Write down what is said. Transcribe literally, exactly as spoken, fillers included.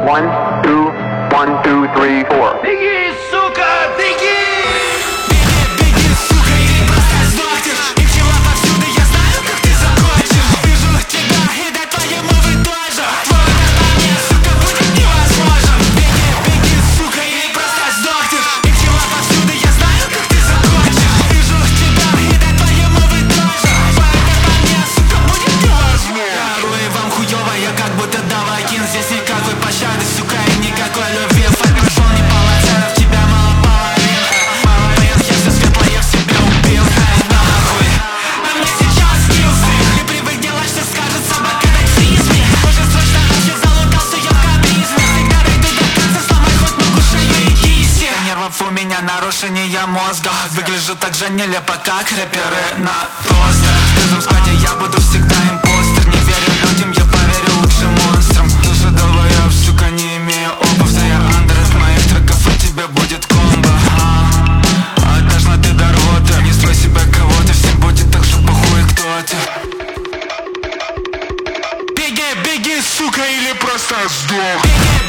One, two, one, two, three, four. Беги, сука, беги! Беги, сука, или просто сдохнешь. И всего повсюду я знаю, как ты закончишь. Вижу тебя, и до твоему вы тоже. Твой удар по мне, сука, будет невозможен. Беги, беги, сука, или просто сдохнешь. И всего повсюду я знаю, как ты закончишь. Вижу тебя, и до твоему вы тоже. Твой удар по мне, сука, будет невозможен. Порой вам хуёво, я как будто давакин. Здесь никакой пощады, сука, и никакой любви. Факт прошел не полноценно, в тебя мало половин. Половин, я все светлое в себя убил. Ай, нахуй. А мне сейчас скиллсы. Не привык делать, что скажет собака таксизме. Уже срочно вообще залутался я в капризме. Всегда дойду до конца, сломай хоть ногу, шею и кисти. Нервов у меня нарушение мозга. Выгляжу так же нелепо, как рэперы на тостер. В каждом складе я буду всегда импостер. Не верю людям, я поверю лучше монстрам. Душа долбоёб, сука, не имею обуви. Я андер от моих треков, у тебя будет комбо. А должна ты до рвоты. Не строй себя кого-то, всем будет так же похуй, кто ты. Беги, беги, сука, или просто сдох. Беги,